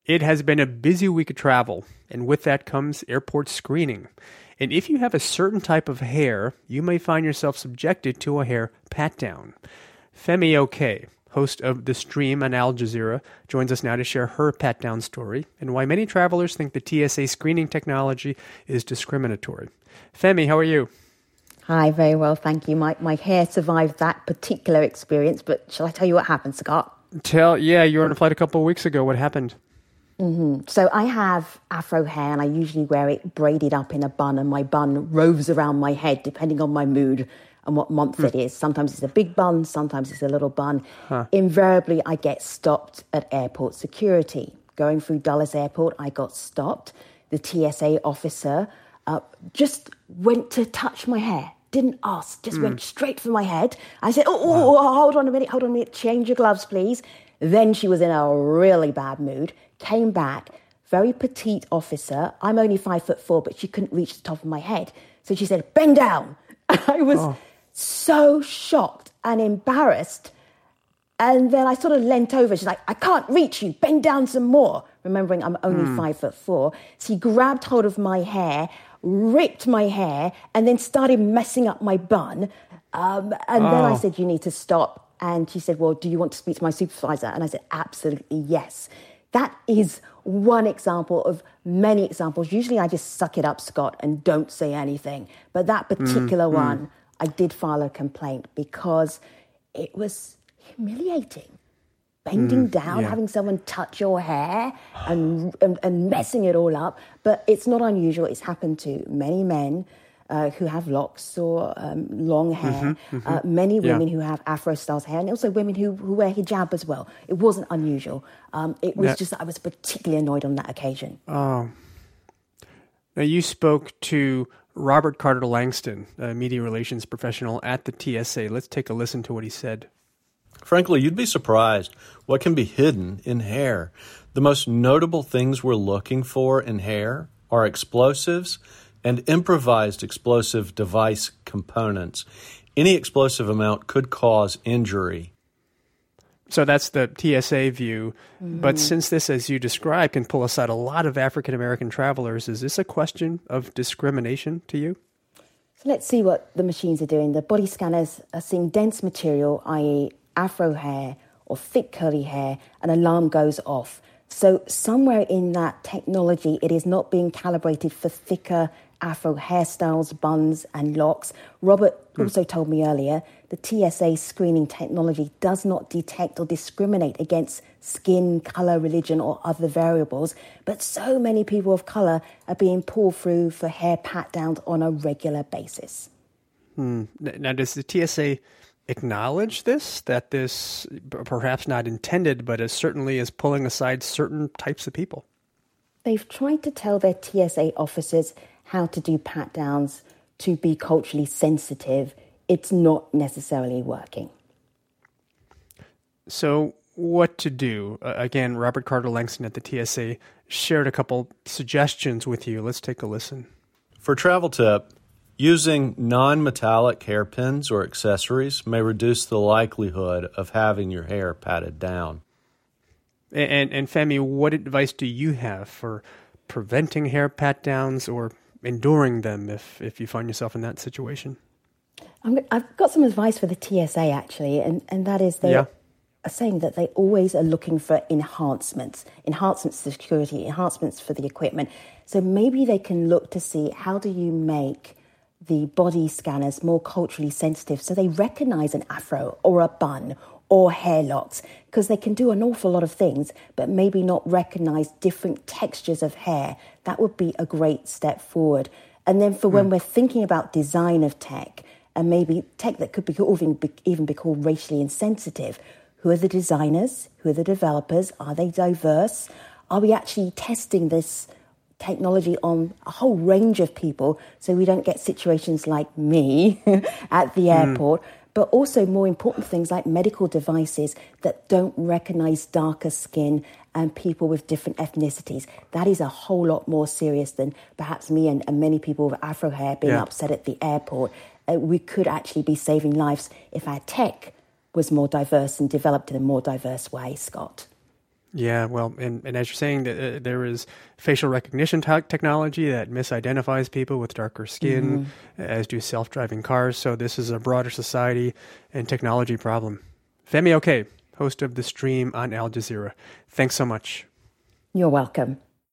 It has been a busy week of travel, and with that comes airport screening. And if you have a certain type of hair, you may find yourself subjected to a hair pat-down. Femi Oke, host of The Stream on Al Jazeera, joins us now to share her pat-down story and why many travelers think the TSA screening technology is discriminatory. Femi, how are you? Hi, very well, thank you. My hair survived that particular experience, but shall I tell you what happened, Scott? You were on a flight a couple of weeks ago. What happened? So I have afro hair and I usually wear it braided up in a bun, and my bun roves around my head depending on my mood and what month it is. Sometimes it's a big bun, sometimes it's a little bun. Invariably, I get stopped at airport security. Going through Dulles Airport, I got stopped. The TSA officer just went to touch my hair. Didn't ask, just went straight for my head. I said, hold on a minute, change your gloves, please. Then she was in a really bad mood, came back, very petite officer. I'm only 5'4", but she couldn't reach the top of my head. So she said, bend down. I was so shocked and embarrassed. And then I sort of leant over. She's like, I can't reach you, bend down some more. Remembering I'm only 5'4". So she grabbed hold of my hair, ripped my hair, and then started messing up my bun. Then I said, you need to stop. And she said, well, do you want to speak to my supervisor? And I said, absolutely, yes. That is one example of many examples. Usually I just suck it up, Scott, and don't say anything. But that particular one, I did file a complaint because it was humiliating. Bending down, having someone touch your hair and messing it all up. But it's not unusual. It's happened to many men who have locks or long hair, many women who have Afro-style hair, and also women who wear hijab as well. It wasn't unusual. It was just that I was particularly annoyed on that occasion. Oh. Now, you spoke to Robert Carter Langston, a media relations professional at the TSA. Let's take a listen to what he said. Frankly, you'd be surprised what can be hidden in hair. The most notable things we're looking for in hair are explosives and improvised explosive device components. Any explosive amount could cause injury. So that's the TSA view. But since this, as you described, can pull aside a lot of African-American travelers, is this a question of discrimination to you? So let's see what the machines are doing. The body scanners are seeing dense material, i.e. afro hair or thick curly hair, an alarm goes off. So somewhere in that technology, it is not being calibrated for thicker afro hairstyles, buns and locks. Robert also told me earlier, the TSA screening technology does not detect or discriminate against skin, colour, religion or other variables. But so many people of colour are being pulled through for hair pat-downs on a regular basis. Now, does the TSA acknowledge this, that this perhaps not intended, but certainly is pulling aside certain types of people? They've tried to tell their TSA officers how to do pat-downs to be culturally sensitive. It's not necessarily working. So what to do? Again, Robert Carter Langston at the TSA shared a couple suggestions with you. Let's take a listen. For travel tip, using non-metallic hairpins or accessories may reduce the likelihood of having your hair patted down. And Femi, what advice do you have for preventing hair pat-downs or enduring them if you find yourself in that situation? I've got some advice for the TSA, actually, and that is they are saying that they always are looking for enhancements to security, enhancements for the equipment. So maybe they can look to see how do you make the body scanners more culturally sensitive so they recognize an afro or a bun or hair locks, because they can do an awful lot of things, but maybe not recognize different textures of hair. That would be a great step forward. And then for when we're thinking about design of tech, and maybe tech that could be even be called racially insensitive, who are the designers? Who are the developers? Are they diverse? Are we actually testing this technology on a whole range of people so we don't get situations like me at the airport? But also more important things like medical devices that don't recognize darker skin and people with different ethnicities. That is a whole lot more serious than perhaps me and many people with afro hair being upset at the airport. We could actually be saving lives if our tech was more diverse and developed in a more diverse way, Scott. Yeah, well, and as you're saying, there is facial recognition technology that misidentifies people with darker skin, as do self-driving cars. So this is a broader society and technology problem. Femi Oke, host of The Stream on Al Jazeera. Thanks so much. You're welcome.